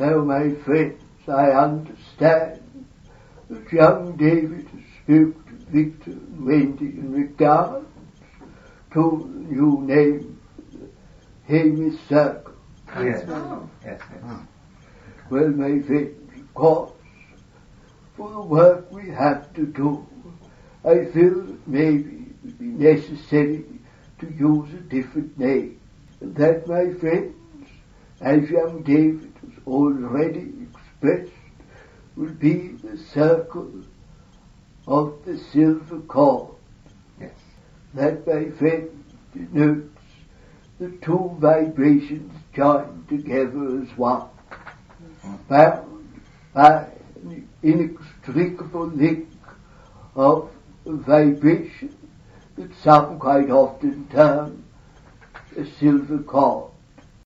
Now, my friends, I understand that young David spoke to Victor and Wendy in regards to the new name, Hamish Circle. Yes. Yes. Well, my friends, of course, for the work we have to do, I feel that maybe it would be necessary to use a different name. And that, my friends, as young David has already expressed, will be the circle of the silver cord. Yes. That, my friends, denotes the two vibrations joined together as one, bound by an inextricable link of vibration that some quite often term a silver cord.